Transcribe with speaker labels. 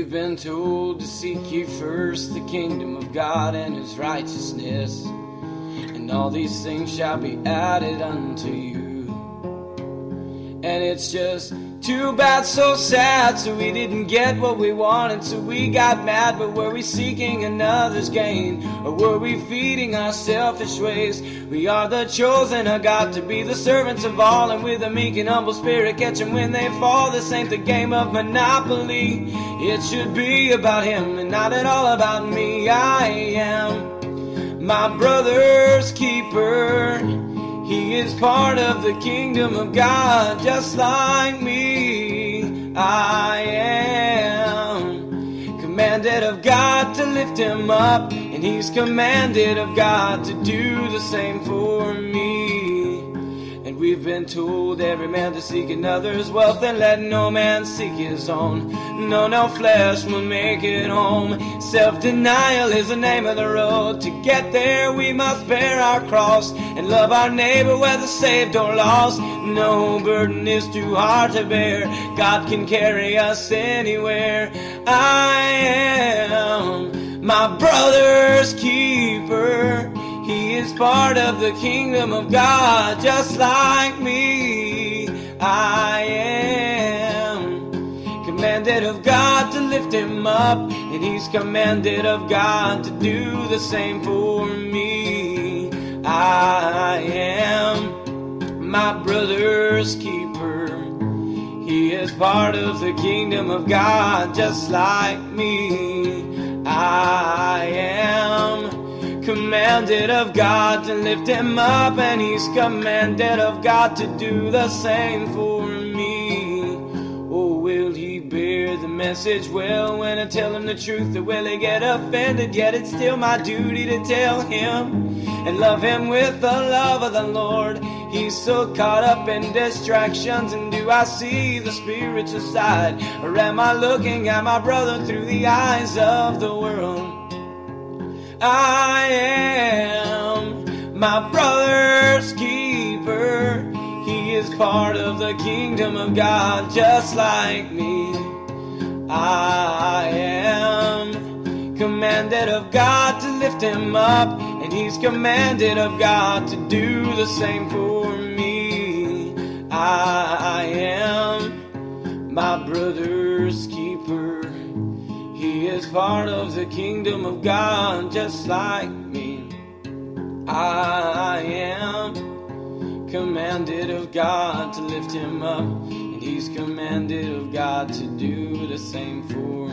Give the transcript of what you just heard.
Speaker 1: We've been told to seek ye first the kingdom of God and his righteousness, and all these things shall be added unto you. And it's just too bad, so sad, so we didn't get what we wanted, so we got mad. But were we seeking another's gain, or were we feeding our selfish ways? We are the chosen of God to be the servants of all, and with a meek and humble spirit catch them when they fall. This ain't the game of Monopoly, it should be about him and not at all about me. I am my brother's keeper. He is part of the kingdom of God, just like me. I am commanded of God to lift him up, and he's commanded of God to do the same for me. And we've been told every man to seek another's wealth, and let no man seek his own. No flesh will make it home. Self-denial is the name of the road. To get there we must bear our cross and love our neighbor, whether saved or lost. No burden is too hard to bear. God can carry us anywhere. I am my brother's keeper. He is part of the kingdom of God, just like me. I am commanded of God to lift him up, and he's commanded of God to do the same for me. I am my brother's keeper. He is part of the kingdom of God, just like me. I am commanded of God to lift him up, and he's commanded of God to do the same for me. Oh, will he bear the message well when I tell him the truth, or will he get offended? Yet it's still my duty to tell him and love him with the love of the Lord. He's so caught up in distractions, and do I see the spiritual side, or am I looking at my brother through the eyes of the world? I am my brother's keeper. He is part of the kingdom of God, just like me. I am commanded of God to lift him up, and he's commanded of God to do the same for me. I am my brother's keeper. He is part of the kingdom of God, just like me. I am commanded of God to lift him up, and he's commanded of God to do the same for